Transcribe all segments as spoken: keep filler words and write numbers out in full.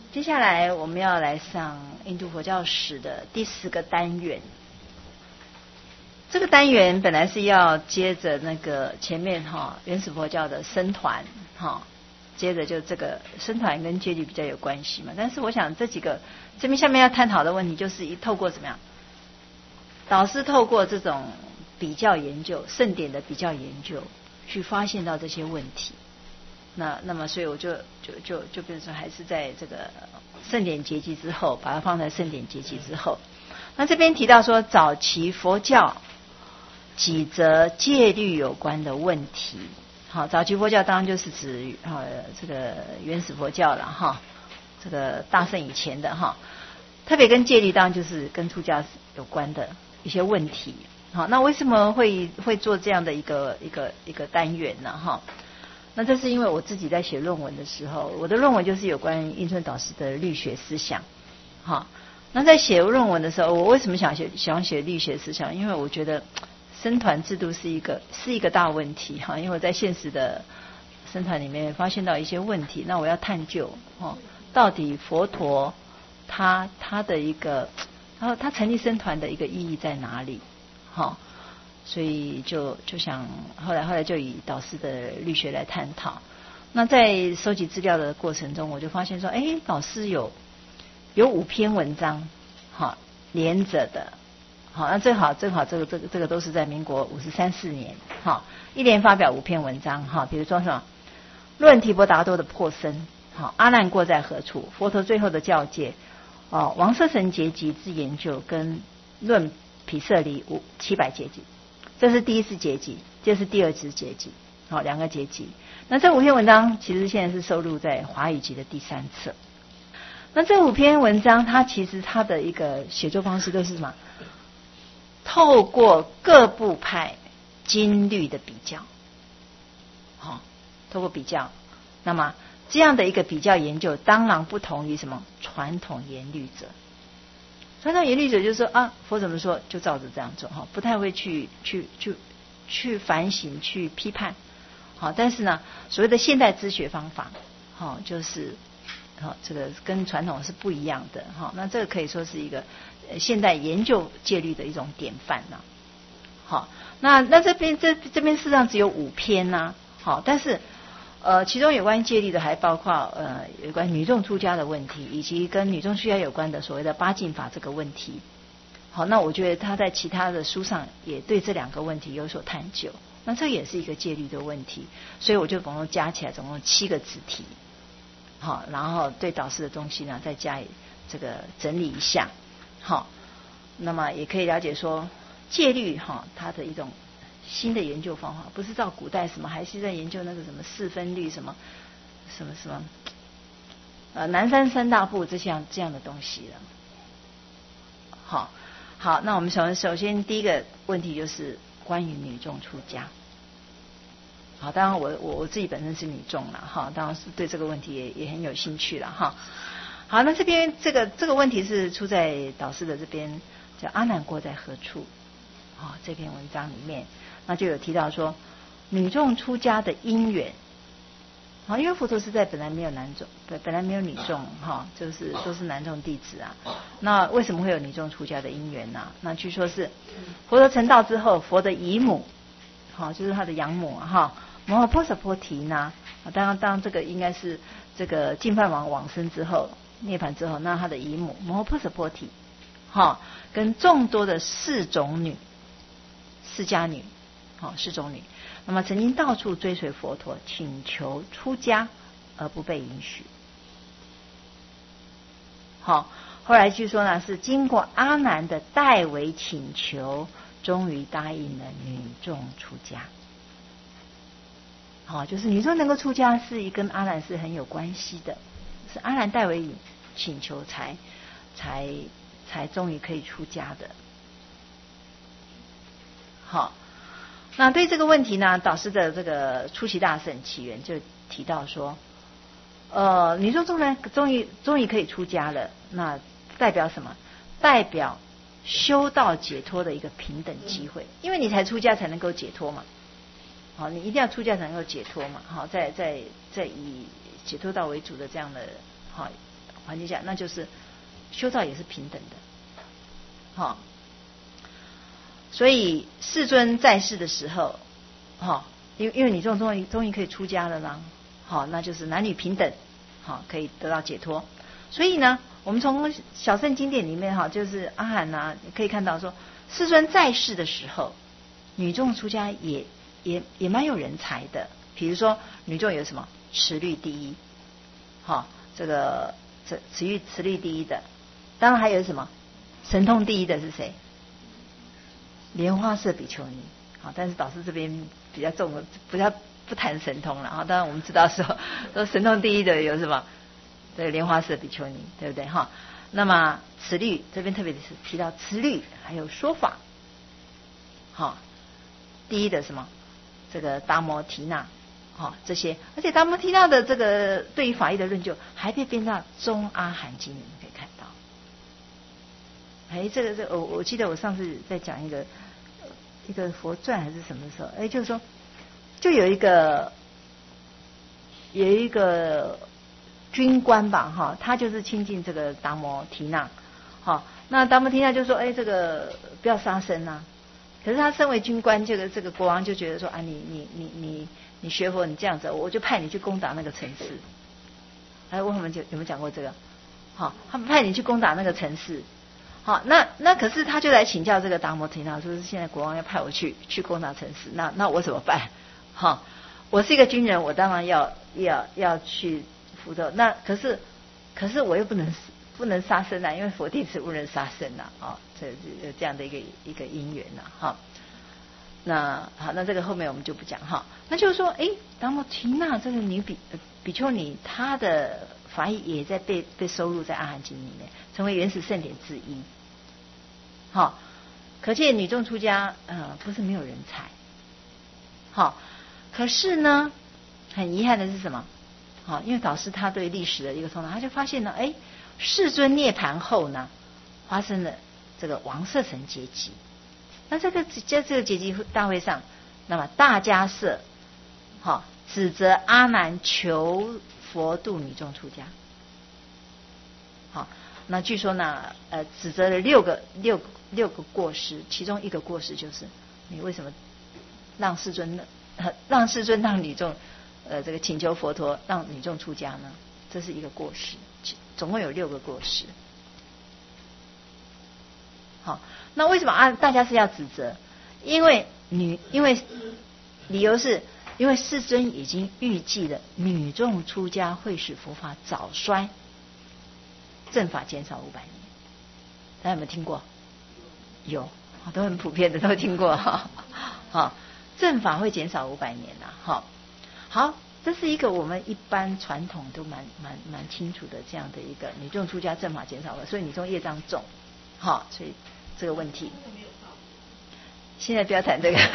接下来我们要来上印度佛教史的第四个单元。这个单元本来是要接着那个前面哈原始佛教的僧团哈，接着就这个僧团跟戒律比较有关系嘛。但是我想这几个这边下面要探讨的问题，就是一透过怎么样，导师透过这种比较研究圣典的比较研究，去发现到这些问题。那那么所以我就就就就比如说还是在这个圣典结集之后，把它放在圣典结集之后。那这边提到说早期佛教几则戒律有关的问题。好，早期佛教当然就是指呃这个原始佛教了哈，这个大圣以前的哈，特别跟戒律当然就是跟出家有关的一些问题。好，那为什么会会做这样的一个一个一个单元呢？哈，那这是因为我自己在写论文的时候，我的论文就是有关印顺导师的律学思想。好，那在写论文的时候，我为什么想写想写律学思想？因为我觉得僧团制度是一个是一个大问题哈，因为我在现实的僧团里面发现到一些问题，那我要探究哈，到底佛陀他他的一个，然后他成立僧团的一个意义在哪里？好，所以就就想后来后来就以导师的律学来探讨。那在收集资料的过程中，我就发现说，哎，导师有有五篇文章，好连着的，好，那正好正好这个这个这个都是在民国五十三四年，好，一连发表五篇文章，哈，比如说什么论提婆达多的破僧，好，阿难过在何处，佛陀最后的教戒，哦，王舍城结集之研究跟论毗舍离五七百结集，这是第一次结集，这是第二次结集，好，两个结集。那这五篇文章其实现在是收录在华语集的第三册。那这五篇文章，它其实它的一个写作方式都是什么？透过各部派经律的比较，好，透过比较，那么这样的一个比较研究，当然不同于什么传统研律者。传统研律者就是说啊，佛怎么说就照着这样做哈，不太会去去去去反省、去批判。好，但是呢，所谓的现代知学方法，好，就是好这个跟传统是不一样的哈。那这个可以说是一个现代研究戒律的一种典范呐。好，那那这边这这边事实上只有五篇呐。好，但是呃，其中有关戒律的还包括呃有关女众出家的问题，以及跟女众出家有关的所谓的八禁法这个问题。好，那我觉得他在其他的书上也对这两个问题有所探究。那这也是一个戒律的问题，所以我就总共加起来总共七个子题。好，然后对导师的东西呢再加以这个整理一下。好，那么也可以了解说戒律哈它的一种新的研究方法，不是照古代什么，还是在研究那个什么四分律什么什么什么呃南山三大部这项这样的东西了。好，好，那我们首首先第一个问题就是关于女众出家。好，当然我我我自己本身是女众了哈，当然是对这个问题也也很有兴趣了哈。好，那这边这个这个问题是出在导师的这边叫阿难过在何处？啊、哦，这篇文章里面，那就有提到说女众出家的因缘。好，因为佛陀是在本来没有男众，本本来没有女众哈，就是都是男众弟子啊。那为什么会有女众出家的因缘呢？那据说是佛陀成道之后，佛的姨母，好，就是他的养母哈，摩诃婆娑提呢。当然，当然这个应该是这个净饭王往生之后，涅槃之后，那他的姨母摩诃婆娑提，哈，跟众多的释种女、释迦女，好，释种女。那么曾经到处追随佛陀，请求出家而不被允许。好，后来据说呢，是经过阿难的代为请求，终于答应了女众出家。好，就是女众能够出家，是跟阿难是很有关系的，是阿难代为请求才才才终于可以出家的。好。那对这个问题呢，导师的这个出席大圣起源就提到说，呃，女众众呢终于终于可以出家了，那代表什么？代表修道解脱的一个平等机会，因为你才出家才能够解脱嘛。好，你一定要出家才能够解脱嘛。好，在在在以解脱道为主的这样的好环境下，那就是修道也是平等的，好、哦。所以世尊在世的时候，哈、哦，因为因为你这种终于终于可以出家了啦，好、哦，那就是男女平等，好、哦，可以得到解脱。所以呢，我们从小乘经典里面哈，就是阿含啊，可以看到说，世尊在世的时候，女众出家也也也蛮有人才的。比如说女众有什么持律第一，哈、哦，这个这持律持律第一的，当然还有什么神通第一的是谁？莲花色比丘尼。好，但是导师这边比较重，不要不谈神通了。哈，当然我们知道说说神通第一的有什么？对，莲花色比丘尼，对不对？哈，那么持律这边特别是提到持律还有说法，好，第一的什么？这个达摩提那，好，这些，而且达摩提那的这个对于法义的论究，还被编到中阿含经，你们可以看到。哎，这个这个、我我记得我上次在讲一个一个佛传还是什么时候，哎，就是说就有一个有一个军官吧，哈，他就是亲近这个达摩提那，好，那达摩提那就说，哎，这个不要杀生啊。可是他身为军官，这个这个国王就觉得说，啊，你你你你你学佛，你这样子，我就派你去攻打那个城市。哎，我们有有没有讲过这个？好，他们派你去攻打那个城市。好，那那可是他就来请教这个达摩提那，说是现在国王要派我去去攻打城市，那那我怎么办？哈，我是一个军人，我当然要要要去辅佐。那可是可是我又不能不能杀生啊，因为佛弟子不能杀生啊，啊、哦，这有这样的一个一个因缘呐、啊，哈。那好，那这个后面我们就不讲哈。那就是说，哎，达摩提那这个女比比丘尼，她的法义也在被被收录在阿含经里面，成为原始圣典之一。好，可见女众出家，呃，不是没有人才。好，可是呢，很遗憾的是什么？好，因为导师他对历史的一个通达，他就发现了，哎，世尊涅槃后呢，发生了这个王舍城结集。那这个在这个结集大会上，那么大迦叶，好，指责阿难求佛度女众出家。好，那据说呢，呃，指责了六个六六个过失，其中一个过失就是你为什么让世尊呃让世尊让女众呃这个请求佛陀让女众出家呢？这是一个过失，总共有六个过失。好，那为什么啊？大家是要指责？因为女，因为理由是因为世尊已经预计了女众出家会使佛法早衰，正法减少五百年。大家有没有听过？有，都很普遍的都听过哈。好，正法会减少五百年呐。好，好，这是一个我们一般传统都蛮蛮蛮清楚的这样的一个女众出家正法减少了，所以女众业障重。好，所以这个问题，现在不要谈这个，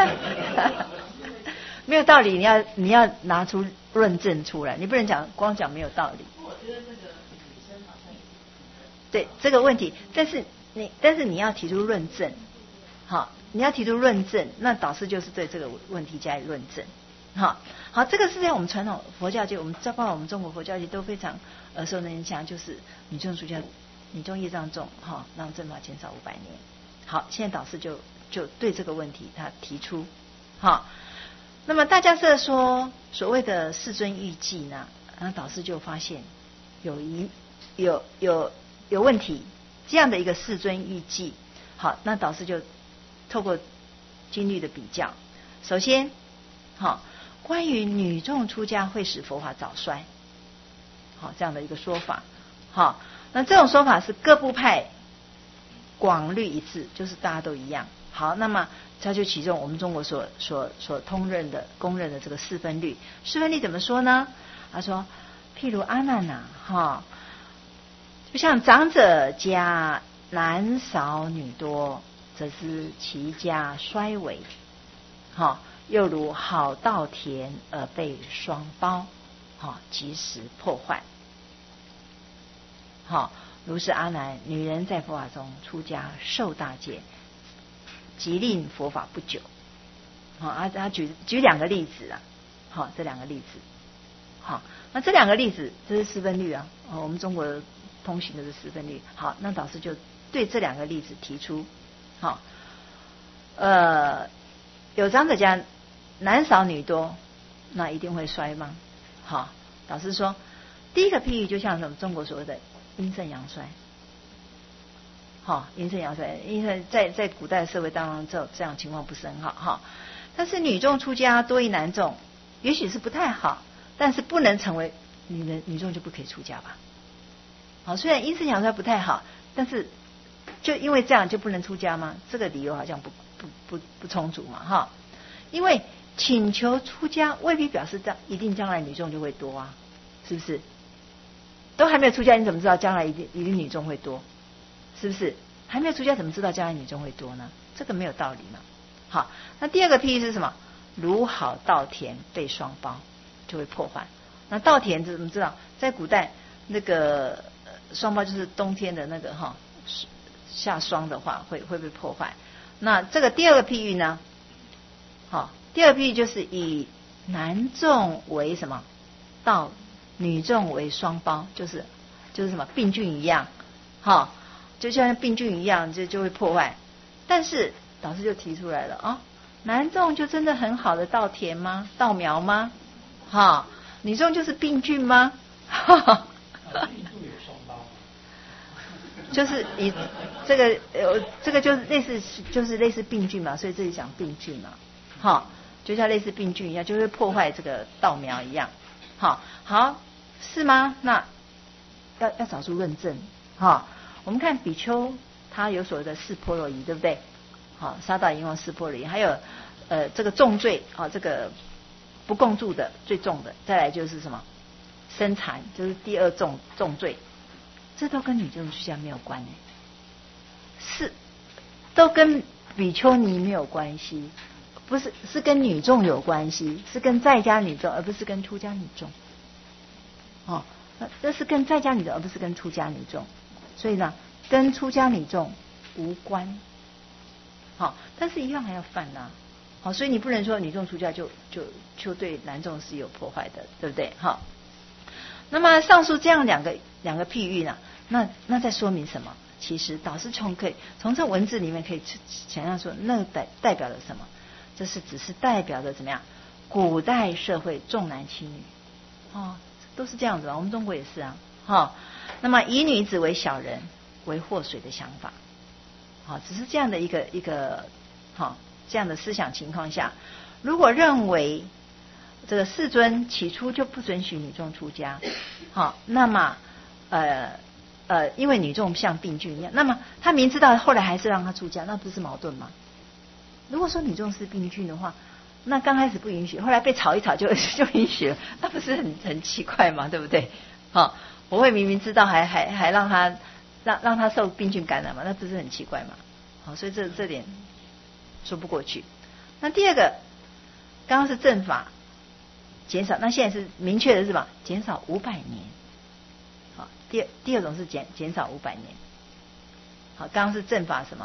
没有道理，你要你要拿出论证出来，你不能讲光讲没有道理。我觉得这个女生好像对这个问题，但是你但是你要提出论证，好，你要提出论证，那导师就是对这个问题加以论证。好，好，这个是在我们传统佛教界，我们包括我们中国佛教界都非常耳熟能详，就是女众出家。女众业障重，哈，让正法减少五百年。好，现在导师就就对这个问题他提出，好，那么大迦叶说所谓的世尊预计呢，然后导师就发现有一有有有问题，这样的一个世尊预计，好，那导师就透过经律的比较，首先，好，关于女众出家会使佛法早衰，好，这样的一个说法，好。那这种说法是各部派广律一致，就是大家都一样。好，那么它就其中我们中国所所所通认的公认的这个四分律。四分律怎么说呢？他说，譬如阿难呐，哈，就像长者家男少女多，则知其家衰微。好，又如好稻田而被霜雹，好，及时破坏。好，如是阿难，女人在佛法中出家受大戒，即令佛法不久。好，啊，他举举两个例子啊，好，这两个例子， 好，那这两个例子，这是四分律啊，哦，我们中国通行的是四分律。好，那导师就对这两个例子提出，好，呃，有长者家男少女多，那一定会衰吗？好，导师说，第一个譬喻就像什么中国所谓的阴盛阳衰。好，阴盛阳衰，因为在在古代社会当中，这这样情况不是很好哈。但是女众出家多于男众，也许是不太好，但是不能成为女人女众就不可以出家吧？好，虽然阴盛阳衰不太好，但是就因为这样就不能出家吗？这个理由好像不不不不充足嘛哈。因为请求出家未必表示这样一定将来女众就会多啊，是不是？都还没有出家，你怎么知道将来一定一定女众会多？是不是？还没有出家怎么知道将来女众会多呢？这个没有道理嘛。好，那第二个譬喻是什么？如好稻田被霜包，就会破坏。那稻田怎么知道？在古代那个霜包就是冬天的那个哈下霜的话会会被破坏。那这个第二个譬喻呢？好，第二个譬喻就是以男众为什么稻，女众为霜包，就是就是什么病菌一样，好。就像病菌一样，就就会破坏。但是导师就提出来了啊，男众就真的很好的稻田吗？稻苗吗？哈，女众就是病菌吗？哈，就是以这个呃，这个就是类似就是类似病菌嘛，所以这里讲病菌嘛，哈，就像类似病菌一样，就会破坏这个稻苗一样。好，好是吗？那要要找出论证，哈。我们看比丘，他有所谓的四波罗夷，对不对？好，杀盗淫妄四波罗夷，还有呃这个重罪啊，这个不共住的最重的，再来就是什么生残，就是第二重重罪，这都跟女众出家没有关诶，是都跟比丘尼没有关系，不是是跟女众有关系，是跟在家女众，而不是跟出家女众。哦，这是跟在家女众，而不是跟出家女众。所以呢，跟出家女众无关，好，但是一样还要犯呐、啊，好，所以你不能说女众出家就就就对男众是有破坏的，对不对？好，那么上述这样两个两个譬喻呢，那那在说明什么？其实导师从可以从这文字里面可以想象说，那代代表了什么？这是只是代表着怎么样？古代社会重男轻女，哦，都是这样子啊，我们中国也是啊，哈、哦。那么以女子为小人为祸水的想法，好，只是这样的一个一个好这样的思想情况下，如果认为这个世尊起初就不准许女众出家，好，那么呃呃，因为女众像病菌一样，那么他明知道后来还是让她出家，那不是矛盾吗？如果说女众是病菌的话，那刚开始不允许，后来被炒一炒就就允许了，那不是很很奇怪吗？对不对？好。我会明明知道还还还让他让让他受病菌感染嘛，那不是很奇怪吗？好，所以这这点说不过去。那第二个，刚刚是正法减少，那现在是明确的是吧？减少五百年。好，第第二种是减减少五百年。好，刚刚是正法什么？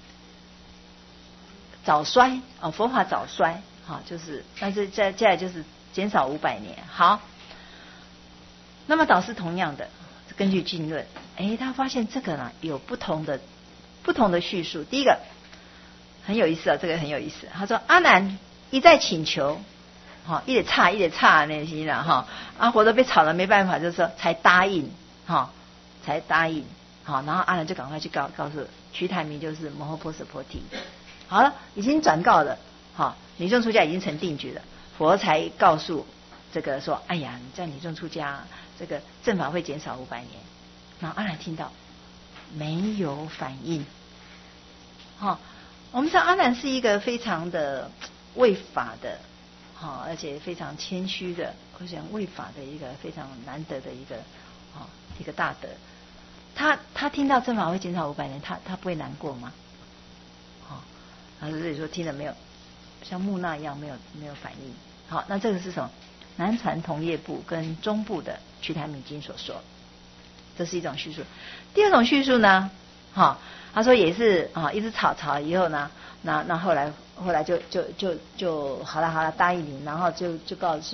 早衰哦，佛法早衰。好，就是但是再再来就是减少五百年。好。那么导师同样的根据经论，哎，他发现这个呢有不同的不同的叙述。第一个很有意思啊，这个很有意思。他说阿难一再请求，哈、哦，一直差一直差那些的哈，阿婆都被吵了没办法，就是说才答应，哈、哦，才答应，好、哦，然后阿难就赶快去告告诉须台明，就是摩诃婆舍婆提，好了，已经转告了，好、哦，女众出家已经成定局了，佛才告诉这个说，哎呀，你在女众出家。这个正法会减少五百年，然后阿难听到没有反应。好、哦，我们知道阿难是一个非常的畏法的，好、哦，而且非常谦虚的，我想畏法的一个非常难得的一个，哦，一个大德。他他听到正法会减少五百年，他他不会难过吗？好、哦，他这里说听了没有，像木讷一样没有没有反应。好，那这个是什么？南传同业部跟中部的瞿昙明经所说，这是一种叙述。第二种叙述呢，哈、哦，他说也是啊、哦，一直吵吵以后呢，那那后来后来就就就就好了好了答应你，然后就就告诉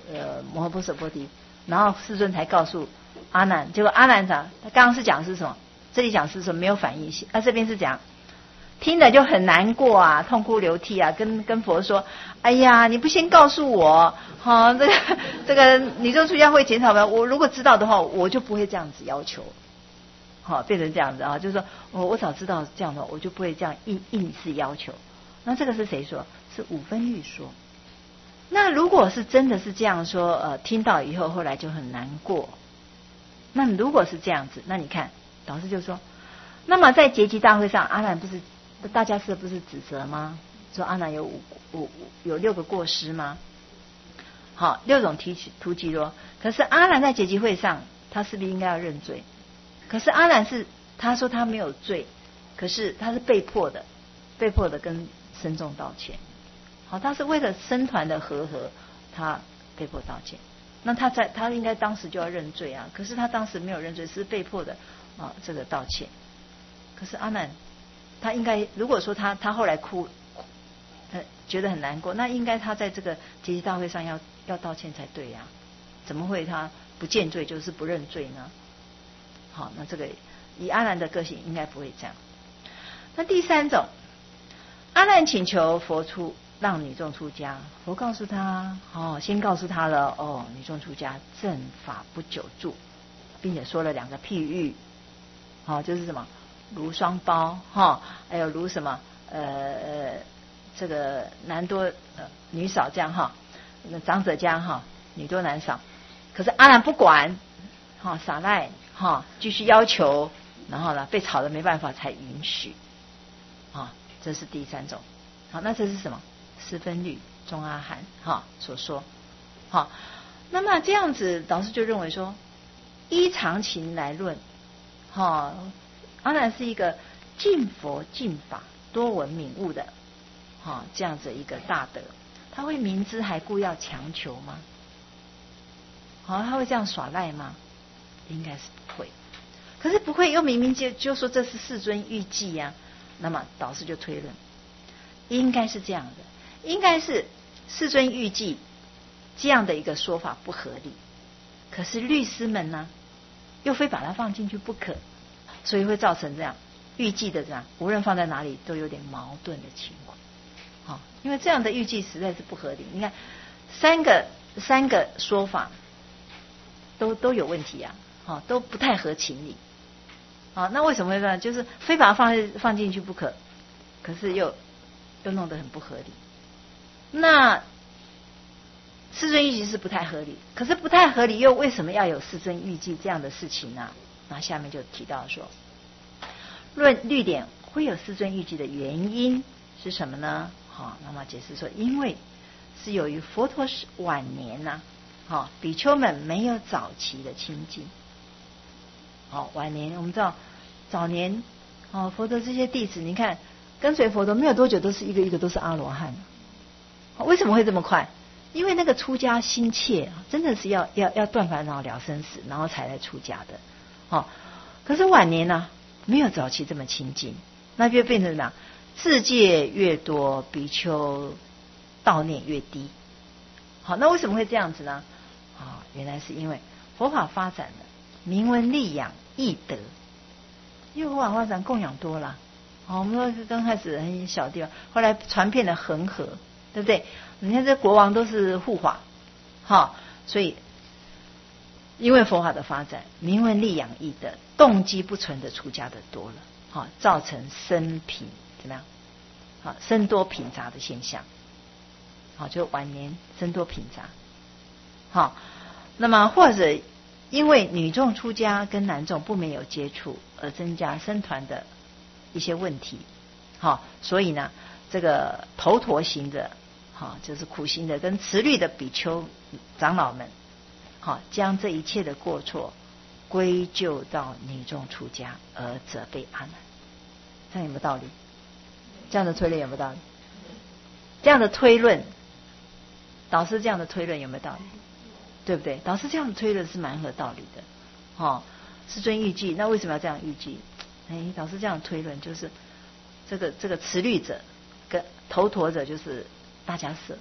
呃摩诃波提，然后世尊才告诉阿难，结果阿难讲，他刚刚是讲是什么？这里讲是说没有反应性，那、啊、这边是讲听了就很难过啊，痛哭流涕啊，跟跟佛说，哎呀，你不先告诉我，好、哦，这个这个女众出家会减少吗？我如果知道的话，我就不会这样子要求，好、哦，变成这样子啊，就是说我我早知道这样的，我就不会这样硬硬是要求。那这个是谁说？是五分律说。那如果是真的是这样说，呃，听到以后后来就很难过。那如果是这样子，那你看导师就说，那么在结集大会上，阿难不是大家是不是指责吗？说阿难有五五有六个过失吗？好，六种提突击咯。可是阿难在结集会上，他是不是应该要认罪？可是阿难是他说他没有罪，可是他是被迫的，被迫的跟僧众道歉。好，他是为了僧团的和合，他被迫道歉。那他在他应该当时就要认罪啊，可是他当时没有认罪，是被迫的啊这个道歉。可是阿难他应该如果说他他后来哭，他觉得很难过，那应该他在这个结集大会上要要道歉才对呀、啊，怎么会他不见罪就是不认罪呢？好，那这个以阿难的个性应该不会这样。那第三种，阿难请求佛出让女众出家，佛告诉他，哦，先告诉他了，哦，女众出家正法不久住，并且说了两个譬喻，好、哦，就是什么如双胞，哈、哦，还有如什么呃呃这个男多呃女少这样哈，那长者家哈，女多男少，可是阿难不管，哈、哦，撒赖哈，继续要求，然后呢被吵得没办法才允许，啊、哦，这是第三种。好，那这是什么？四分律中阿含哈所说。好，那么这样子导师就认为说，依常情来论，哈，阿难是一个敬佛敬法多闻敏悟的，哈，这样子一个大德，他会明知还故要强求吗？好，他会这样耍赖吗？应该是不会。可是不会，又明明就就说这是世尊预计呀、啊，那么导师就推论，应该是这样的，应该是世尊预计这样的一个说法不合理，可是律师们呢，又非把它放进去不可，所以会造成这样预计的这样，无论放在哪里都有点矛盾的情况。好，因为这样的预计实在是不合理。你看三个三个说法都都有问题啊，好，都不太合情理。好，那为什么会这样？就是非把它放放进去不可，可是又又弄得很不合理。那世尊预计是不太合理，可是不太合理又为什么要有世尊预计这样的事情呢？那下面就提到说，论律典会有世尊预计的原因是什么呢？好，那么解释说，因为是由于佛陀晚年呐、啊，好，比丘们没有早期的清净。好，晚年我们知道早年哦，佛陀这些弟子，你看跟随佛陀没有多久，都是一个一个都是阿罗汉。为什么会这么快？因为那个出家心切，真的是要要要断烦恼了生死，然后才来出家的。好，可是晚年呢、啊，没有早期这么清净，那就变成什么？自戒越多，比丘道念越低。好，那为什么会这样子呢？啊，原来是因为佛法发展了。明文利养易德，因为佛法发展供养多了，好，我们说刚开始很小地方，后来传遍了恒河，对不对？你看这国王都是护法，好，所以因为佛法的发展，明文利养易德，动机不纯的出家的多了，好，造成生贫怎么样？好，生多贫杂的现象，好，就晚年生多贫杂，好，那么或者。因为女众出家跟男众不没有接触，而增加僧团的一些问题，好，所以呢，这个头陀行的，好，就是苦行的跟持律的比丘长老们，好，将这一切的过错归咎到女众出家，而责备阿难，这样有没有道理？这样的推论有没有道理？这样的推论，导师这样的推论有没有道理？对不对？导师这样推论是蛮合道理的，哦，世尊预计，那为什么要这样预计？哎，导师这样推论，就是这个这个持律者跟头陀者就是大家舍，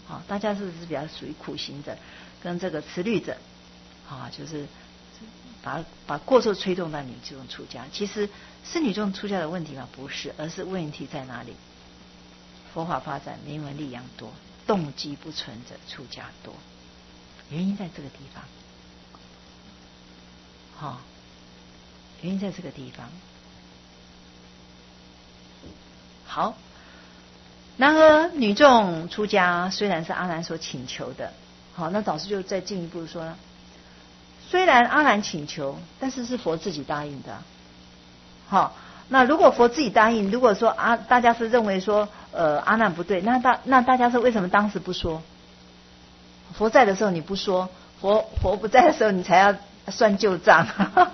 好，大家是是比较属于苦行者，跟这个持律者，啊，就是把把过错推动到女众出家。其实是女众出家的问题吗？不是，而是问题在哪里？佛法发展，名闻利养多，动机不纯者出家多，原因在这个地方。好，原因在这个地方。好，然而女众出家虽然是阿难所请求的，好，那导师就再进一步说了，虽然阿难请求，但是是佛自己答应的。好，那如果佛自己答应，如果说啊，大家是认为说，呃，阿难不对，那大那大家是为什么当时不说？佛在的时候你不说，佛佛不在的时候你才要算旧账。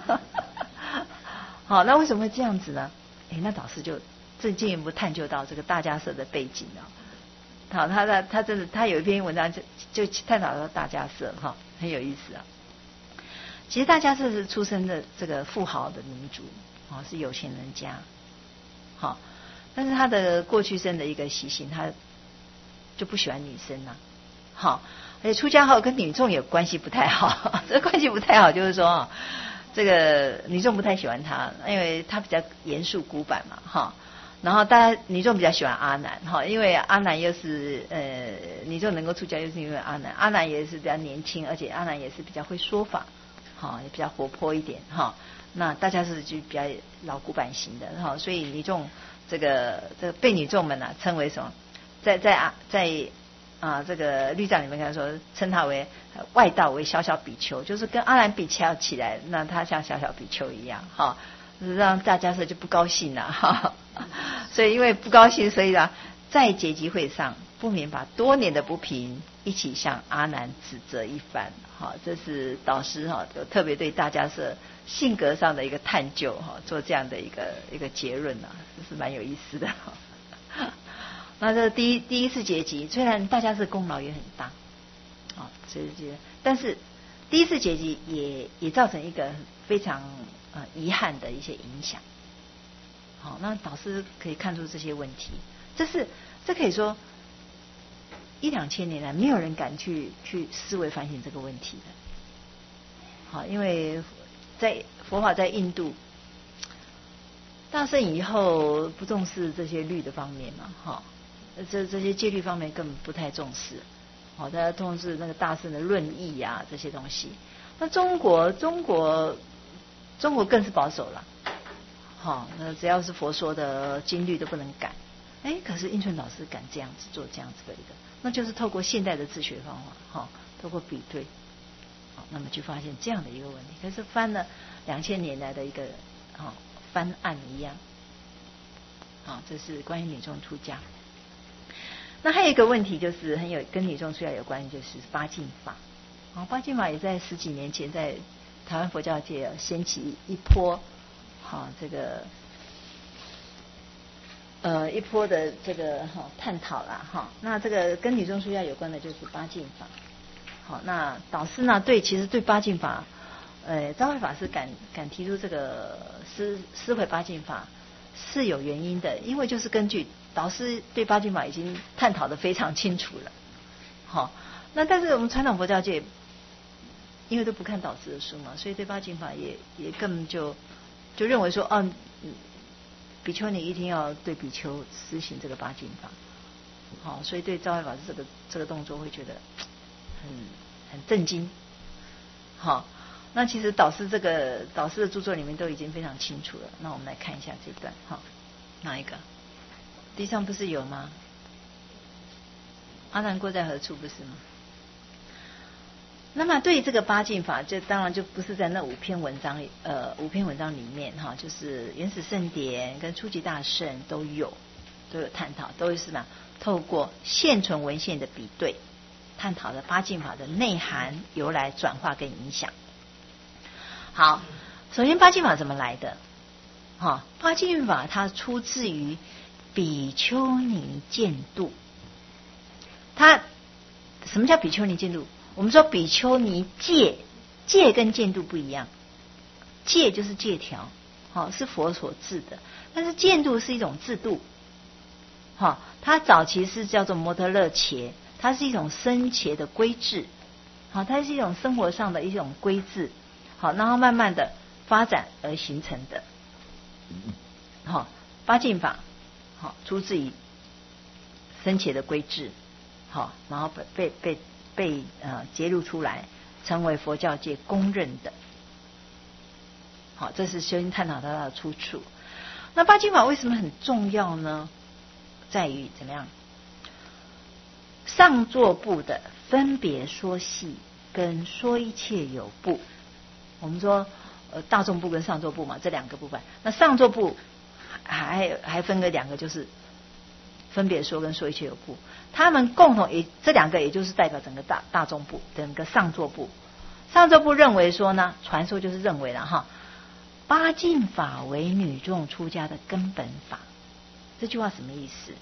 好，那为什么会这样子呢？哎，那导师就更进一步探究到这个大迦叶的背景啊。好，他他他真的他有一篇文章就就探讨到大迦叶哈，很有意思啊。其实大迦叶是出生的这个富豪的民族啊，是有钱人家。好，但是他的过去生的一个习性，他就不喜欢女生呐、啊。好，而且出家后跟女众也关系不太好，这个关系不太好，就是说这个女众不太喜欢他，因为他比较严肃古板嘛，哈。然后大家女众比较喜欢阿难，哈，因为阿难又是呃女众能够出家，又是因为阿难，阿难也是比较年轻，而且阿难也是比较会说法，哈，也比较活泼一点，哈。那大家是就比较老古板型的，哈，所以女众这个这个被女众们啊称为什么？在在啊在。啊，这个律藏里面看说，称他为外道为小小比丘，就是跟阿难比较起来，那他像小小比丘一样，哈，让大家是就不高兴了，哈。所以因为不高兴，所以呢，在结集会上不免把多年的不平一起向阿难指责一番，哈，这是导师哈有特别对大家是性格上的一个探究，哈，做这样的一个一个结论啊，这是蛮有意思的。那这第一第一次结集，虽然大家是功劳也很大，啊，所以但是第一次结集也也造成一个非常呃遗憾的一些影响。好，那导师可以看出这些问题，这是这可以说一两千年来没有人敢去去思维反省这个问题的。好，因为在佛法在印度大乘以后不重视这些律的方面嘛，哈。这这些戒律方面根本不太重视，好，大家重视那个大乘的论义啊这些东西。那中国中国中国更是保守了，好，那只要是佛说的经律都不能改。哎，可是印顺老师敢这样子做这样子的一个，那就是透过现代的自学方法，哈，透过比对，好，那么去发现这样的一个问题。可是翻了两千年来的一个好翻案一样，好，这是关于女众出家。那还有一个问题就是很有跟女众出家有关，就是八敬法。好，八敬法也在十几年前在台湾佛教界掀起一波，好这个呃一波的这个哈探讨啦哈。那这个跟女众出家有关的就是八敬法。好，那导师呢对其实对八敬法，呃昭慧法师敢敢提出这个思思维八敬法是有原因的，因为就是根据导师对八敬法已经探讨得非常清楚了，好，那但是我们传统佛教界因为都不看导师的书嘛，所以对八敬法也也根本就就认为说，哦、啊，比丘尼一定要对比丘施行这个八敬法，好，所以对昭慧法师这个这个动作会觉得很很震惊，好，那其实导师这个导师的著作里面都已经非常清楚了，那我们来看一下这段，好，哪一个？地上不是有吗？阿难过在何处，不是吗？那么对于这个八敬法，就当然就不是在那五篇文章里，呃，五篇文章里面哈，就是原始圣典跟初级大圣都有都有探讨，都是什么？透过现存文献的比对，探讨了八敬法的内涵、由来、转化跟影响。好，首先八敬法怎么来的？哈，八敬法它出自于比丘尼见度。它什么叫比丘尼见度？我们说比丘尼戒，戒跟见度不一样。戒就是戒条，好，是佛所制的，但是见度是一种制度。好，它早期是叫做摩特勒伽， 它是一种生前的规制，好，它是一种生活上的一种规制，好，然后慢慢的发展而形成的。好，八敬法，好，出自于生前的规制，好，然后被被被被呃揭露出来，成为佛教界公认的。好，这是修行探讨它的出处。那八敬法为什么很重要呢？在于怎么样？上座部的分别说系跟说一切有部，我们说呃大众部跟上座部嘛，这两个部分。那上座部还还分个两个，就是分别说跟说一切有部，他们共同也这两个也就是代表整个大大众部，整个上座部。上座部认为说呢，传说就是认为了哈。八敬法为女众出家的根本法，这句话什么意思？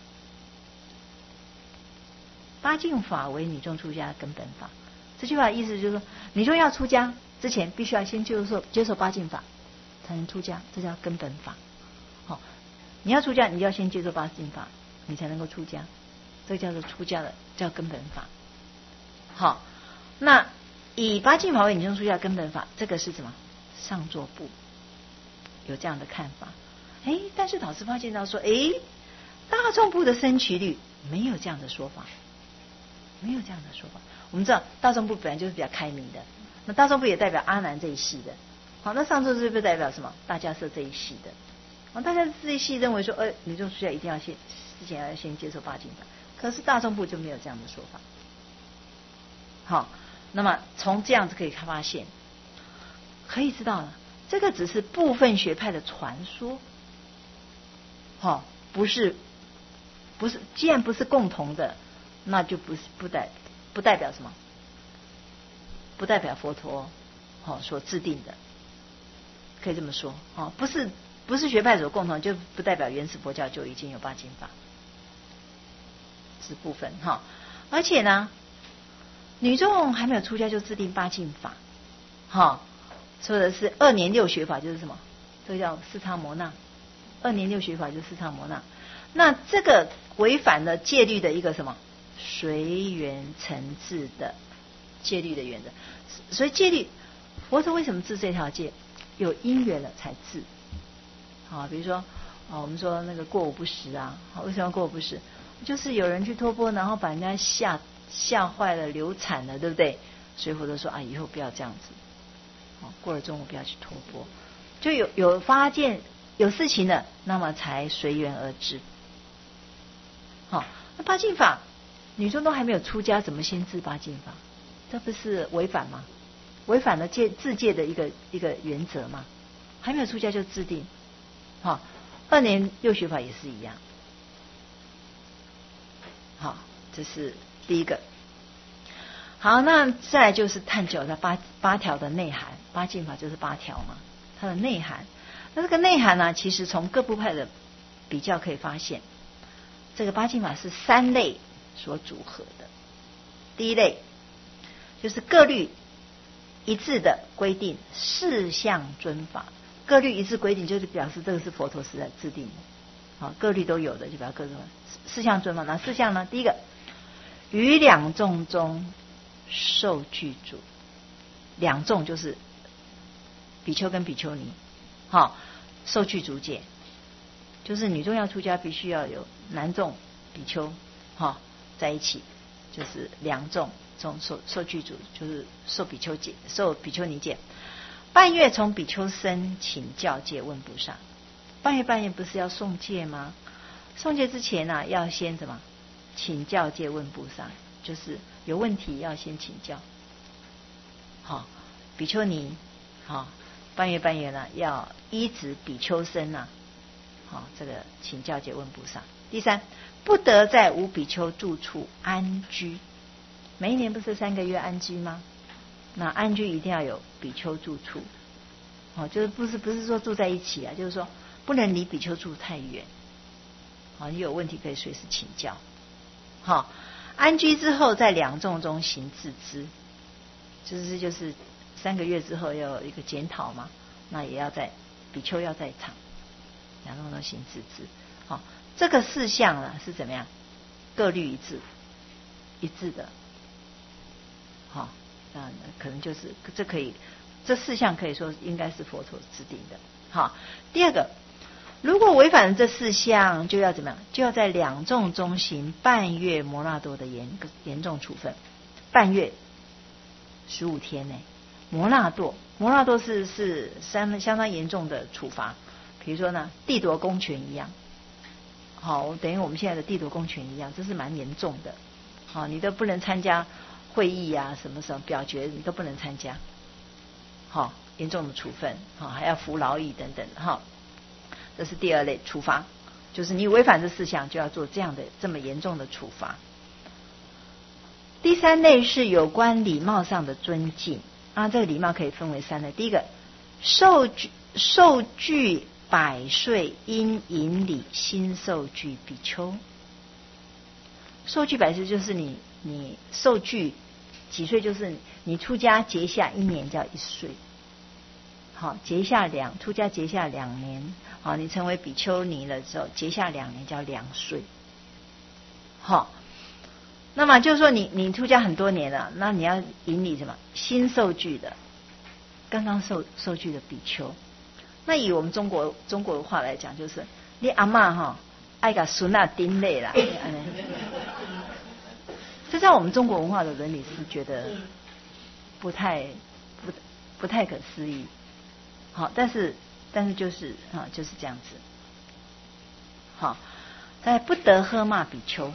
八敬法为女众出家的根本法，这句话的意思就是说，女众要出家之前，必须要先接受接受八敬法，才能出家，这叫根本法。好，你要出家，你要先接受八敬法，你才能够出家，这个叫做出家的，叫根本法。好，那以八敬法为女众出家的根本法，这个是什么？上座部。有这样的看法，哎，但是老师发现到说，哎，大众部的升旗率没有这样的说法，没有这样的说法。我们知道大众部本来就是比较开明的，那大众部也代表阿南这一系的，好，那上座是不是代表什么？大迦叶这一系的，好，大迦叶这一系认为说，呃，女众出家一定要先之前要先接受八敬法，可是大众部就没有这样的说法。好，那么从这样子可以发现，可以知道了。这个只是部分学派的传说，好、哦，不是，不是，既然不是共同的，那就不是不代不代表什么，不代表佛陀好、哦、所制定的，可以这么说，哦，不是不是学派所共同，就不代表原始佛教就已经有八敬法，是部分哈、哦，而且呢，女众还没有出家就制定八敬法，哈、哦。说的是二年六学法，就是什么？这个叫四叉摩那。二年六学法就是四叉摩那。那这个违反了戒律的一个什么？随缘成智的戒律的原则。所以戒律，佛陀为什么治这条戒？有因缘了才治。好，比如说，啊，我们说那个过午不食啊，为什么要过午不食？就是有人去托钵，然后把人家吓吓坏了，流产了，对不对？所以佛陀说啊，以后不要这样子。过了中午不要去托钵，就有有发现有事情了，那么才随缘而至。好，那八敬法，女众都还没有出家，怎么先治八敬法？这不是违反吗？违反了戒自戒的一个一个原则吗？还没有出家就制定，好，二年六学法也是一样。好，这是第一个。好，那再来就是探究它八八条的内涵，八敬法就是八条嘛，它的内涵。那这个内涵呢，其实从各部派的比较可以发现，这个八敬法是三类所组合的。第一类就是各律一致的规定四项尊法，各律一致规定就是表示这个是佛陀时代制定的，好，各律都有的就表示各律四项尊法。哪四项呢？第一个，于两众中受具足，两众就是比丘跟比丘尼，好，受具足戒，就是女众要出家必须要有男众比丘，好，在一起，就是两众中受受具足，就是受比丘戒，受比丘尼戒。半月从比丘僧请教戒问不上，半月半月不是要诵戒吗？诵戒之前呢、啊，要先什么？请教戒问不上。就是有问题要先请教，好，比丘尼，好，半月半月呢要依止比丘僧啊，好，这个请教戒问不上。第三，不得在无比丘住处安居，每一年不是三个月安居吗？那安居一定要有比丘住处，好，就是不是不是说住在一起啊，就是说不能离比丘住太远，好，你有问题可以随时请教，好。安居之后，在两众中行自知，就是就是三个月之后要有一个检讨嘛，那也要在比丘要在场，两众中行自知。好，这个事项呢是怎么样？各律一致， 一致的，好，那可能就是这可以，这四项可以说应该是佛陀制定的。好，第二个，如果违反了这四项，就要怎么样？就要在两众中行半月摩那多的严严重处分。半月十五天呢，摩那多，摩那多是是相相当严重的处罚。比如说呢，地夺公权一样，好，等于我们现在的地夺公权一样，这是蛮严重的。好，你都不能参加会议啊，什么什么表决你都不能参加。好，严重的处分，好，还要服劳役等等，哈。这是第二类处罚，就是你违反这四项就要做这样的这么严重的处罚。第三类是有关礼貌上的尊敬啊，这个礼貌可以分为三类。第一个，受具受具百岁因引礼新受具比丘。受具百岁就是你你受具几岁，就是你出家结下一年叫一岁。好，结下两出家结下两年，好，你成为比丘尼了之后，结下两年叫两岁。好，那么就是说你你出家很多年了，那你要引礼什么？新受具的，刚刚受受具的比丘。那以我们中国中国的话来讲，就是你阿嬷哈爱个孙啊丁类啦，这在我们中国文化的伦理是觉得不太不不太可思议。好，但是但是就是啊就是这样子。好，在不得喝骂比丘，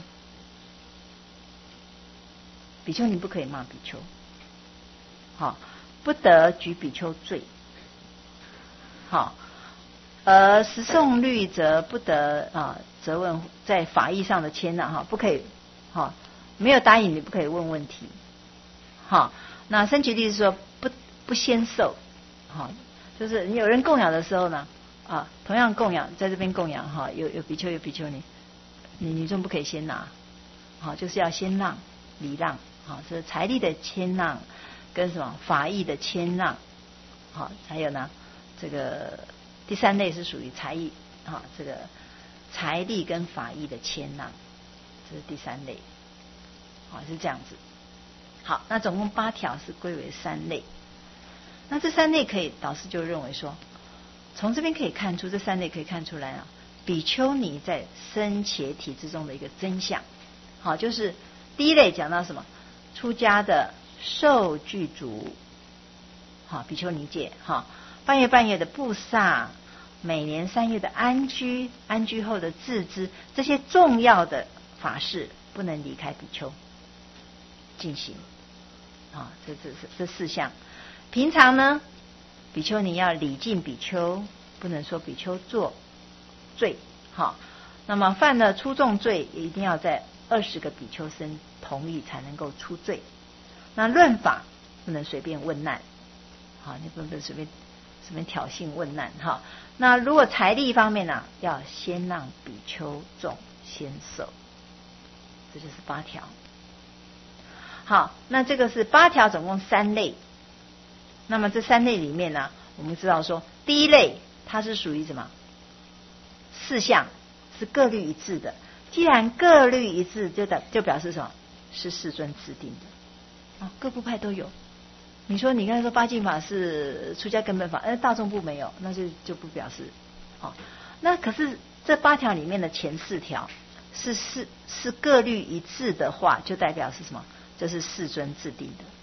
比丘你不可以骂比丘。好，不得举比丘罪。好，而十诵律则不得啊责问在法义上的谦让哈，不可以哈，没有答应你不可以问问题。好，那僧祇律是说不不先受，好，就是你有人供养的时候呢啊，同样供养在这边供养哈，有有比丘有比丘尼，你女众不可以先拿，好，就是要先让礼让，好，这是财力的谦让跟什么法义的谦让，好，还有呢。这个第三类是属于财义，哈，这个财力跟法义的谦让，这是第三类，好，是这样子。好，那总共八条是归为三类。那这三类可以，导师就认为说，从这边可以看出，这三类可以看出来啊，比丘尼在僧伽体制中的一个真相。好，就是第一类讲到什么，出家的受具足，好，比丘尼戒，哈。半月半月的布萨，每年三月的安居，安居后的自知，这些重要的法事不能离开比丘进行啊，这这这这四项。平常呢，比丘尼要礼敬比丘，不能说比丘做罪，好。那么犯了出众罪，也一定要在二十个比丘僧同意才能够出罪。那论法不能随便问难，好，你不能随便。什么挑衅问难哈？那如果财力方面呢、啊，要先让比丘众先受，这就是八条。好，那这个是八条，总共三类。那么这三类里面呢，我们知道说，第一类它是属于什么？四项是各律一致的。既然各律一致，就表就表示什么？是世尊制定的啊，各部派都有。你说你刚才说八敬法是出家根本法，哎，大众部没有，那就就不表示。好，那可是这八条里面的前四条是是是各律一致的话，就代表是什么？这是世尊制定的。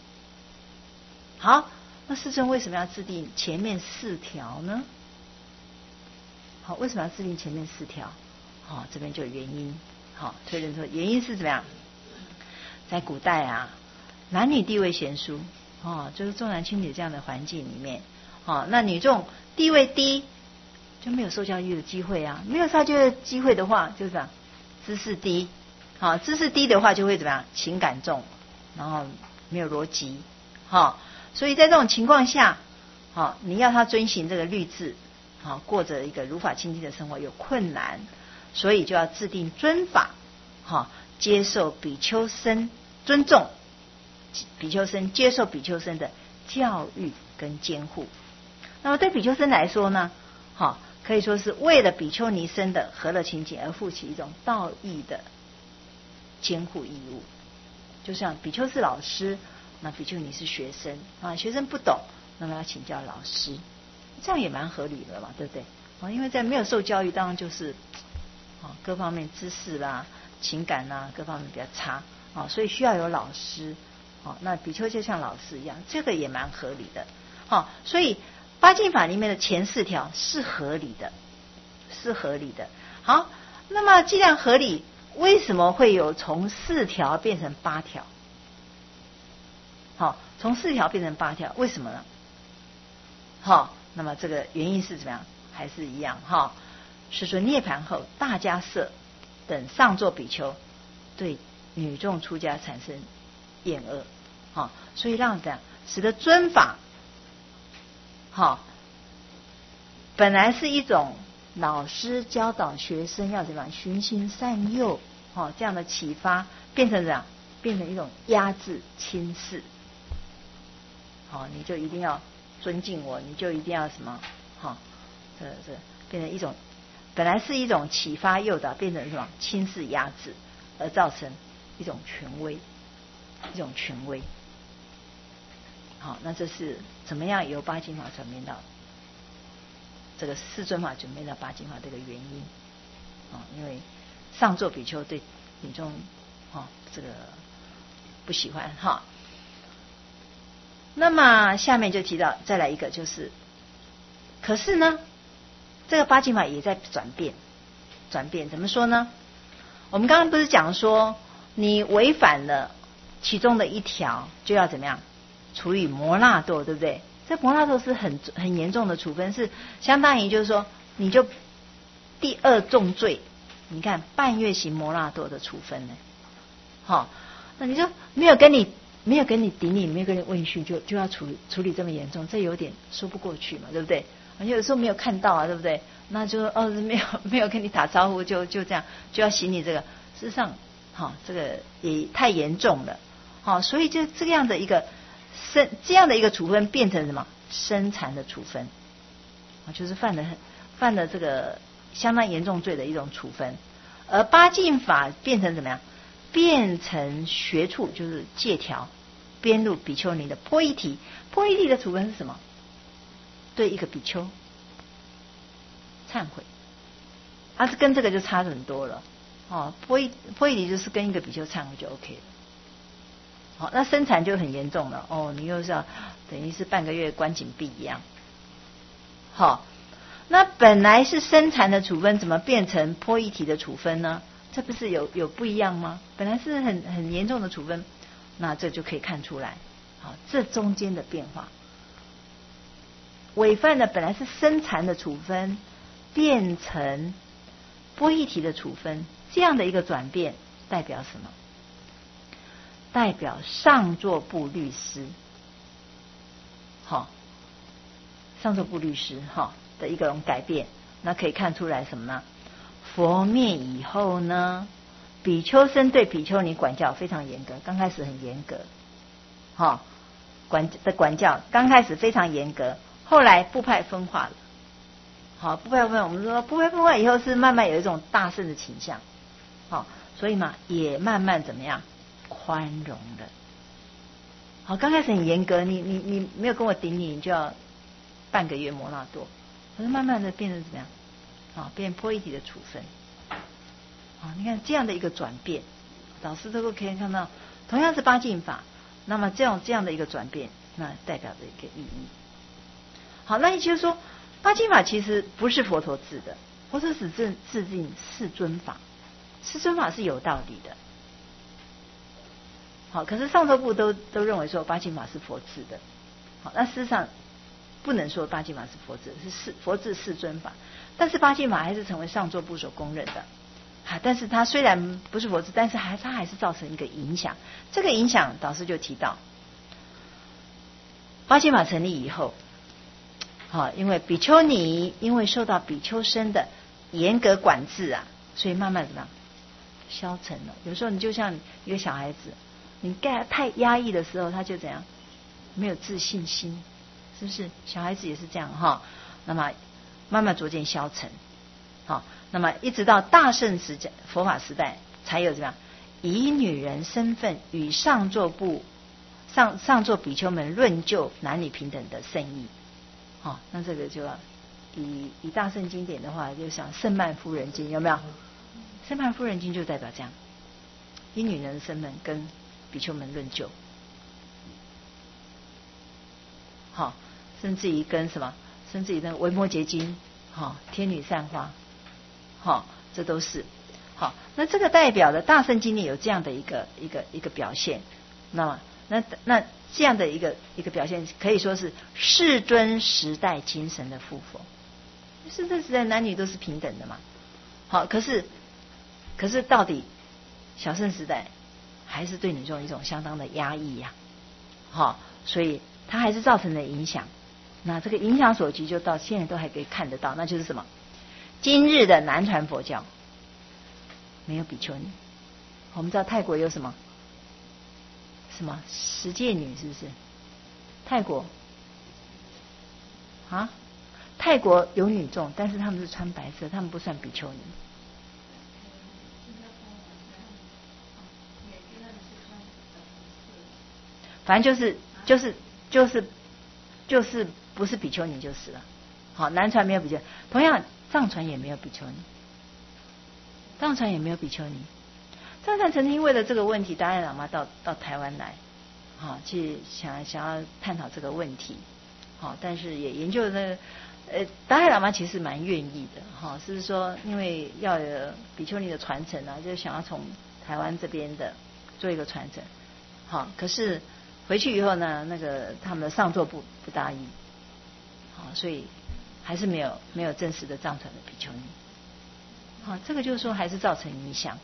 好，那世尊为什么要制定前面四条呢？好，为什么要制定前面四条？好，这边就有原因。好，推论说原因是怎么样？在古代啊，男女地位悬殊。哦，就是重男轻女这样的环境里面，哦，那女众地位低，就没有受教育的机会啊，没有受教育的机会的话，就是啊，知识低，好、哦，知识低的话就会怎么样？情感重，然后没有逻辑，好、哦，所以在这种情况下，好、哦，你要他遵循这个律制，好、哦，过着一个如法清净的生活有困难，所以就要制定尊法，好、哦，接受比丘僧尊重。比丘僧接受比丘僧的教育跟监护，那么对比丘僧来说呢，好，可以说是为了比丘尼僧的和乐清净而负起一种道义的监护义务。 就像比丘是老师，那比丘尼是学生啊，学生不懂，那么要请教老师，这样也蛮合理的嘛，对不对？啊，因为在没有受教育，当然就是啊各方面知识啦、情感啦各方面比较差啊，所以需要有老师啊。那比丘就像老师一样，这个也蛮合理的。好，所以八敬法里面的前四条是合理的，是合理的。好，那么既然合理，为什么会有从四条变成八条？好，从四条变成八条，为什么呢？好，那么这个原因是怎么样？还是一样哈。是说涅槃后，大迦叶等上座比丘对女众出家产生厌恶，好，所以让这样使得尊法，好，本来是一种老师教导学生要怎么样循循善诱，好，这样的启发，变成怎样？变成一种压制轻视。好，你就一定要尊敬我，你就一定要什么？好，这这变成一种，本来是一种启发诱导，变成什么？轻视压制，而造成一种权威，一种权威。好，那这是怎么样由八敬法转变到这个四尊法转变到八敬法这个原因啊？因为上座比丘对女众啊这个不喜欢哈。那么下面就提到再来一个，就是可是呢，这个八敬法也在转变，转变怎么说呢？我们刚刚不是讲说，你违反了其中的一条，就要怎么样？处以摩那堕，对不对？这摩那堕是很很严重的处分，是相当于就是说，你就第二重罪，你看半月刑摩那堕的处分呢，好，那你就没有跟你。没有跟你顶礼，没有跟你问讯，就就要处理处理这么严重，这有点说不过去嘛，对不对？而且有时候没有看到啊，对不对？那就哦没有没有跟你打招呼，就就这样就要行你这个，事实上，好、哦、这个也太严重了，好、哦，所以就这样的一个生这样的一个处分变成什么生残的处分，啊，就是犯了犯了这个相当严重罪的一种处分，而八敬法变成怎么样？变成学处，就是戒条编入比丘尼的波伊提。波伊提的处分是什么？对一个比丘忏悔，啊，是跟这个就差很多了。哦，波伊波伊提就是跟一个比丘忏悔就 OK 了。好、哦，那生残就很严重了。哦，你又是要等于是半个月关禁闭一样。好、哦，那本来是生残的处分，怎么变成波伊提的处分呢？这不是有有不一样吗？本来是很很严重的处分，那这就可以看出来，好，这中间的变化，违犯了本来是生残的处分，变成波伊提的处分，这样的一个转变代表什么？代表上座部律师，好，上座部律师哈的一种改变，那可以看出来什么呢？佛灭以后呢，比丘僧对比丘尼管教非常严格，刚开始很严格，哈、哦，管的管教刚开始非常严格，后来部派分化了，好，部派分化，我们说部派分化以后是慢慢有一种大圣的倾向，好，所以嘛也慢慢怎么样宽容了，好，刚开始很严格，你你你没有跟我顶礼，你就要半个月摩那堕，可是慢慢的变成怎么样？啊，变波伊提的处分，啊，你看这样的一个转变，老师都可以看到，同样是八敬法，那么这样这样的一个转变，那代表着一个意义。好，那也就是说，八敬法其实不是佛陀制的，佛陀只制制定四尊法，四尊法是有道理的。好，可是上座部都都认为说八敬法是佛制的，好，那事实上不能说八敬法是佛制，是四佛制四尊法。但是八敬法还是成为上座部所公认的，啊，但是它虽然不是佛制，但是还它还是造成一个影响。这个影响，导师就提到，八敬法成立以后，好、啊，因为比丘尼因为受到比丘僧的严格管制啊，所以慢慢怎么样消沉了。有时候你就像一个小孩子，你盖太压抑的时候，他就怎样没有自信心，是不是？小孩子也是这样哈。那么慢慢逐渐消沉，好，那么一直到大乘时代、佛法时代，才有怎么样以女人身份与上座部上上座比丘们论就男女平等的圣意。好、哦，那这个就要以以大圣经典的话，就想圣曼夫人经有没有？圣曼夫人经就代表这样，以女人的身份跟比丘们论就。好、哦，甚至于跟什么，甚至于那个维摩诘经，好、哦，天女散花，好、哦，这都是好。那这个代表的大圣经里有这样的一个一个一个表现，那么那那这样的一个一个表现，可以说是世尊时代精神的附佛。世尊时代男女都是平等的嘛，好，可是可是到底小乘时代还是对女众一种相当的压抑呀、啊，好，所以它还是造成了影响。那这个影响所及，就到现在都还可以看得到，那就是什么？今日的南传佛教没有比丘尼。我们知道泰国有什么什么十戒女，是不是？泰国啊，泰国有女众，但是他们是穿白色，他们不算比丘尼。反正就是就是就是就是不是比丘尼就是了。好，南传没有比丘尼，同样藏传也没有比丘尼，藏传也没有比丘尼。藏传曾经为了这个问题，达赖喇嘛到到台湾来，好、哦、去想想要探讨这个问题，好、哦，但是也研究的，呃，达赖喇嘛其实蛮愿意的，哈、哦，是说因为要有比丘尼的传承啊，就想要从台湾这边的做一个传承，好、哦，可是回去以后呢，那个他们的上座部不答应，好、哦，所以还是没有没有正式的藏传的比丘尼，好、哦，这个就是说还是造成影响。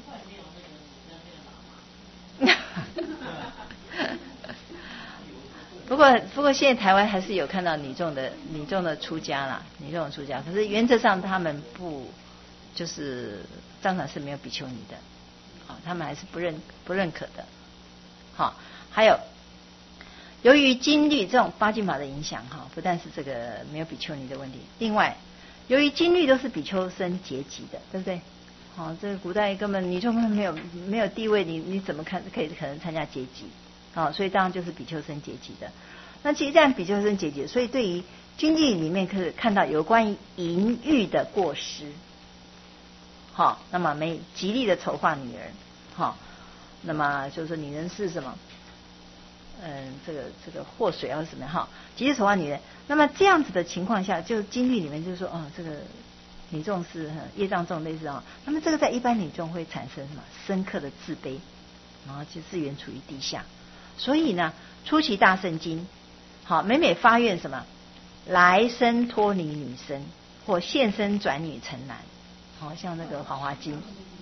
不过，不过现在台湾还是有看到女众的女众的出家啦，女众的出家。可是原则上他们不，就是藏传是没有比丘尼的，好，他们还是不认不认可的。好，还有由于经律这种八经法的影响，哈，不但是这个没有比丘尼的问题，另外由于经律都是比丘僧结集的，对不对？好、哦，这个古代根本女众根本没有没有地位，你你怎么看可以可能参加结集？好、哦，所以当然就是比丘僧结集的。那其实这样比丘僧结集，所以对于经律里面可以看到有关于淫欲的过失。好、哦，那么没极力的丑化女人，好、哦，那么就是说女人是什么？嗯，这个这个祸水啊什么哈，极力丑化女人。那么这样子的情况下，就经律里面就是说，哦，这个。女众是业障重类似啊，那么这个在一般女众会产生什么深刻的自卑，然后就自缘处于地下。所以呢，初期大圣经，好每每发愿什么来生脱离女身，或现身转女成男，好像那个华华经、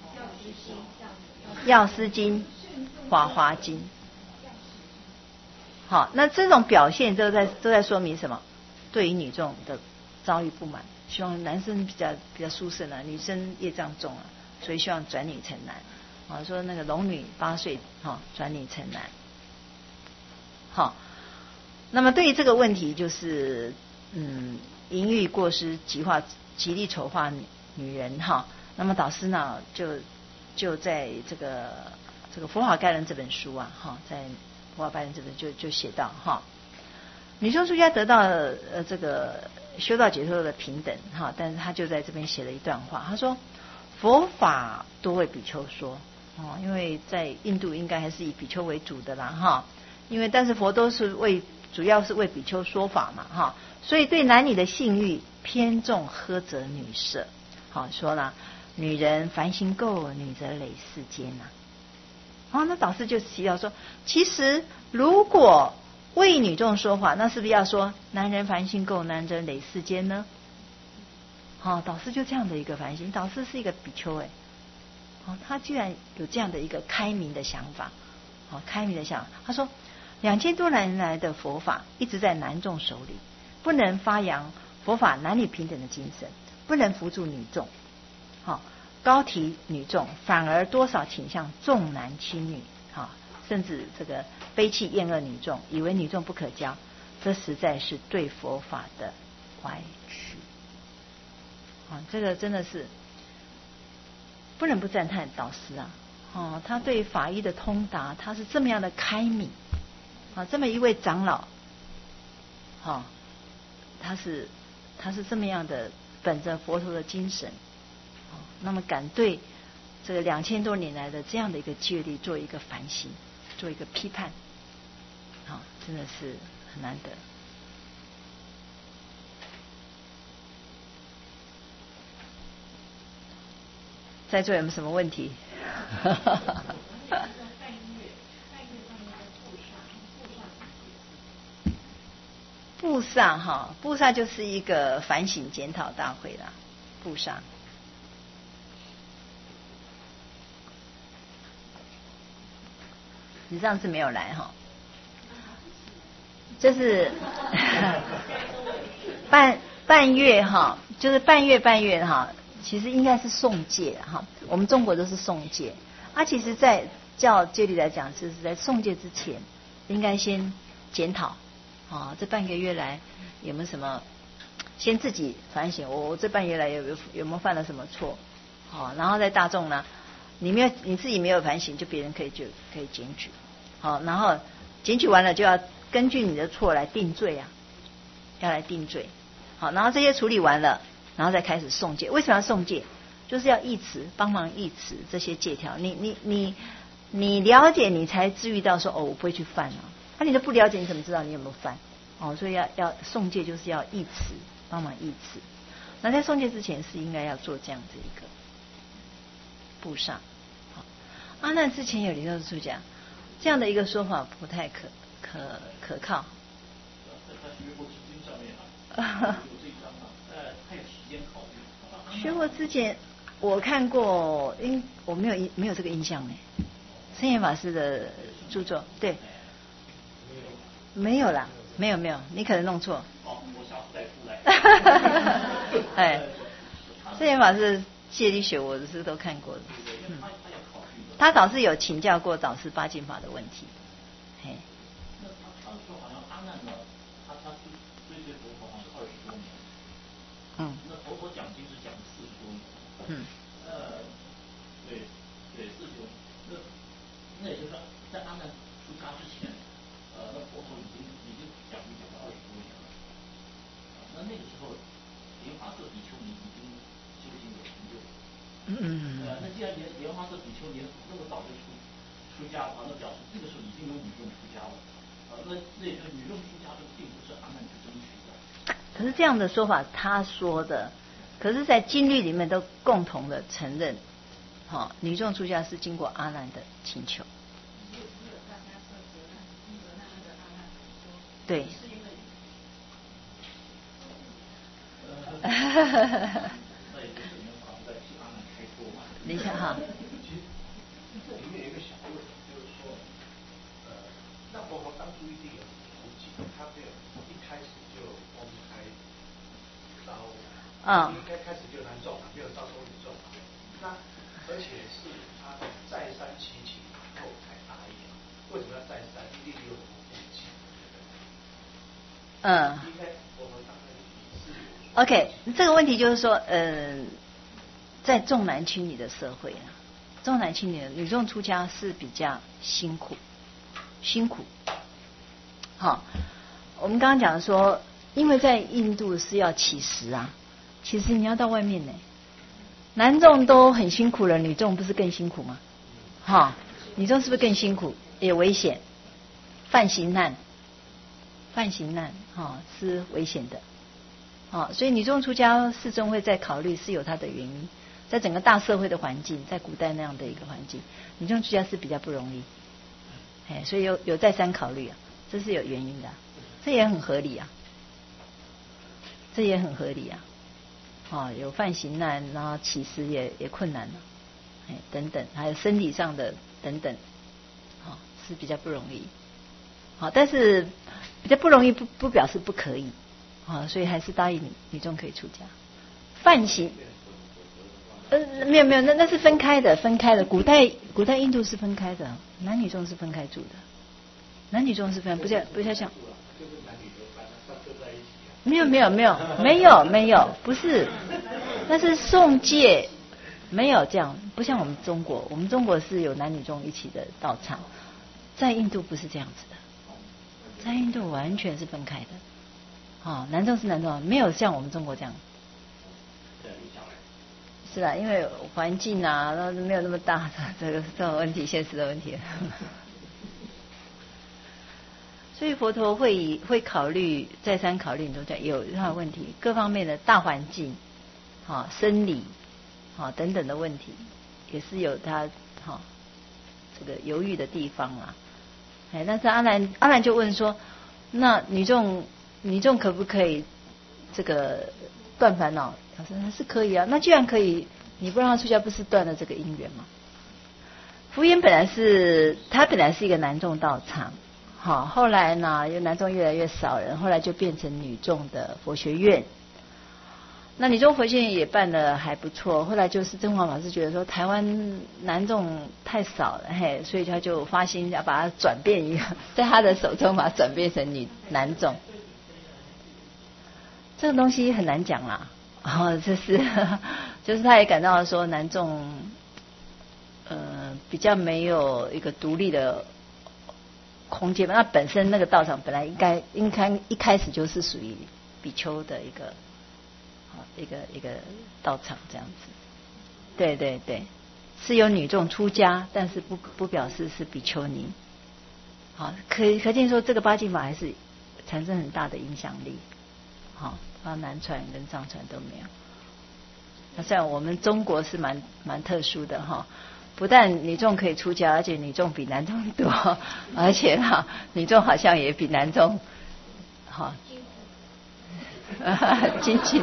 药师经、华华经，好，那这种表现都在都在说明什么？对于女众的遭遇不满。希望男生比较比较殊胜啊，女生业障重啊，所以希望转女成男。啊，说那个龙女八岁哈、哦、转女成男。好，那么对于这个问题，就是嗯，淫欲过失极化极力丑化女女人哈、哦。那么导师呢，就就在这个这个佛法概论这本书啊哈、哦，在佛法概论这本就就写到哈、哦，女众出家得到呃这个。修道解脱的平等哈，但是他就在这边写了一段话，他说佛法多为比丘说哦，因为在印度应该还是以比丘为主的啦哈，因为但是佛都是为主要是为比丘说法嘛哈，所以对男女的性欲偏重呵责女色，好说了女人凡行垢，女则累世间呐。好，那导师就提到说，其实如果为女众说法，那是不是要说男人凡行垢，男则累世间呢？好、哦，导师就这样的一个反省。导师是一个比丘哎，哦，他居然有这样的一个开明的想法，哦，开明的想法。他说，两千多年来的佛法一直在男众手里，不能发扬佛法男女平等的精神，不能扶助女众，好、哦，高提女众，反而多少倾向重男轻女，好、哦。甚至这个悲弃厌恶女众，以为女众不可教，这实在是对佛法的歪曲。啊，这个真的是不能不赞叹导师啊！ 哦，他对法医的通达，他是这么样的开明啊，这么一位长老，哦，他是他是这么样的本着佛陀的精神，哦，那么敢对这个两千多年来的这样的一个戒律做一个反省，做一个批判，啊、哦，真的是很难得。在座有没有什么问题？布萨哈，布萨就是一个反省检讨大会啦，布萨。你上次没有来哈，就是半半月哈，就是半月半月哈。其实应该是诵戒哈，我们中国都是诵戒。啊，其实，在教戒律来讲，就是在诵戒之前，应该先检讨啊，这半个月来有没有什么，先自己反省，我我这半月来有有有没有犯了什么错？好，然后在大众呢，你没有你自己没有反省，就别人可以就可以检举。好，然后检举完了就要根据你的错来定罪啊，要来定罪。好，然后这些处理完了。然后再开始诵戒，为什么要诵戒？就是要义持，帮忙义持这些戒条。你你你你了解，你才至于到说哦，我不会去犯啊。那、啊、你都不了解，你怎么知道你有没有犯？哦，所以要要诵戒，就是要义持，帮忙义持。那在诵戒之前是应该要做这样子一个布上。好，啊，那之前有李教授讲这样的一个说法不太可可可靠。学佛之前我看过，因我没有没有这个印象呢。圣严法师的著作，对，没有啦，没有没有，你可能弄错。哎，圣严法师的戒律学我是都看过的，嗯，他倒是有请教过导师八敬法的问题，嘿。嗯，那佛陀讲经是讲四十多年。嗯，呃，对，对，四十多年。那那也就是说，在阿难出家之前，呃，那佛陀已经已经讲经讲了二十多年了。那那个时候，莲华色比丘尼已经修行有成就。嗯嗯嗯。呃，那既然莲莲花色比丘尼那么早就出出家的话，那表示这个时候已经有女众出家了。呃，那那也就是女众出家，这并不是阿难去争取的。可是这样的说法，他说的，可是，在经律里面都共同的承认，好、哦，女众出家是经过阿难的请求。对。等一下哈。 这里面有一个小问题，就是说，呃，那佛陀当初一定有途径，他没有一开始就公开招， 嗯， 应该开始就难中了，没有招收女众，那而且是他再三祈请后才答应，为什么要再三？一定有什么不请？ 嗯。 应该佛陀当时是。 OK， 这个问题就是说，嗯、呃，在重男轻女的社会啊。重男轻女，女众出家是比较辛苦，辛苦。好，我们刚刚讲说，因为在印度是要乞食啊，其实你要到外面呢，男众都很辛苦了，女众不是更辛苦吗？哈，女众是不是更辛苦，也危险，犯刑难，犯刑难，哈，是危险的。好，所以女众出家，世宗会在考虑是有它的原因。在整个大社会的环境，在古代那样的一个环境，女众出家是比较不容易，哎，所以有有再三考虑啊，这是有原因的、啊，这也很合理啊，这也很合理啊，哦，有犯刑难，然后乞食也也困难了、啊，哎，等等，还有身体上的等等，好、哦、是比较不容易，好、哦，但是比较不容易不不表示不可以，啊、哦，所以还是答应女女众可以出家，犯刑。呃，没有没有，那那是分开的，分开的。古代古代印度是分开的，男女众是分开住的，男女众是分，不像不像像。没有没有没有没有没有，不是，那是诵戒， 没有这样，不像我们中国，我们中国是有男女众一起的道场，在印度不是这样子的，在印度完全是分开的，哦，男众是男众，没有像我们中国这样。是啦，因为环境啊，然后没有那么大的这个这种问题，现实的问题。所以佛陀会以会考虑再三考虑，都在有他的问题，各方面的大环境，好、哦、生理，好、哦、等等的问题，也是有他好、哦、这个犹豫的地方啦。哎，但是阿难阿难就问说，那女众女众可不可以这个断烦恼？他说是可以啊。那既然可以，你不让他出家，不是断了这个因缘吗？福缘本来是他本来是一个男众道场。好，后来呢，有男众越来越少人，后来就变成女众的佛学院。那女众佛学院也办得还不错。后来就是真华法师觉得说，台湾男众太少了，嘿，所以他就发心要把它转变一个，在他的手中把它转变成女男众。这个东西很难讲啦，哦，这是就是他也感到说男众，呃，比较没有一个独立的空间，那本身那个道场本来应该应该一开始就是属于比丘的一个一个一个道场这样子。对对对，是有女众出家，但是不不表示是比丘尼。好，可可见说这个八敬法还是产生很大的影响力。好，包括南传跟藏传都没有。那虽然我们中国是蛮蛮特殊的哈。不但女众可以出家，而且女众比男众多，而且哈，女众好像也比男众好精进。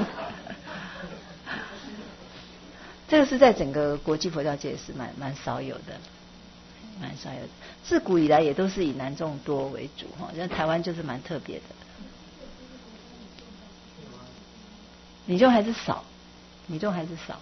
这个是在整个国际佛教界是蛮蛮少有的，蛮少有的。自古以来也都是以男众多为主哈，像台湾就是蛮特别的。女众还是少，女众还是少。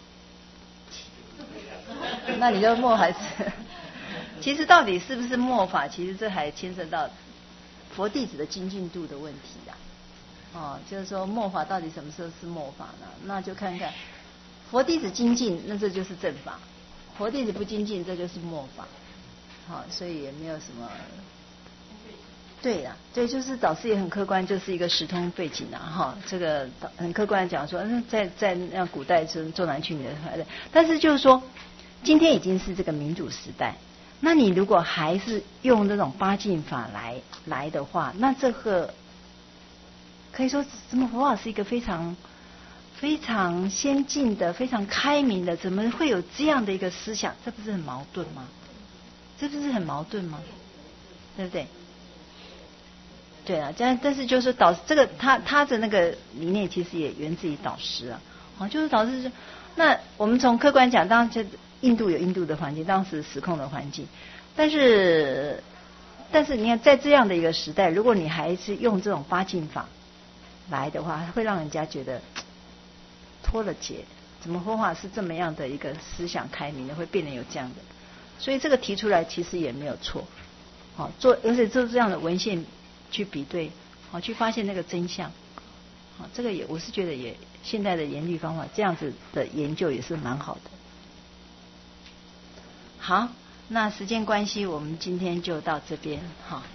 那你就末还是？其实到底是不是末法？其实这还牵涉到佛弟子的精进度的问题啦。哦，就是说末法到底什么时候是末法呢？那就看看佛弟子精进，那这就是正法；佛弟子不精进，这就是末法。好、哦，所以也没有什么。对啦，对，就是导师也很客观，就是一个时空背景啊，哈，这个很客观的讲说，在在那古代是重男轻女的，但是就是说。今天已经是这个民主时代，那你如果还是用这种八敬法来来的话，那这个可以说怎么佛法是一个非常非常先进的、非常开明的，怎么会有这样的一个思想？这不是很矛盾吗？这不是很矛盾吗？对不对？对啊，但但是就是导这个他他的那个理念其实也源自于导师啊，啊，就是导师是那我们从客观讲，当然这。印度有印度的环境，当时时空的环境，但是，但是你看，在这样的一个时代，如果你还是用这种八敬法来的话，会让人家觉得脱了节。怎么佛法是这么样的一个思想开明的，会变得有这样的？所以这个提出来其实也没有错。好，做而且做这样的文献去比对，好去发现那个真相。好，这个也我是觉得也现代的研律方法这样子的研究也是蛮好的。好，那时间关系，我们今天就到这边，好。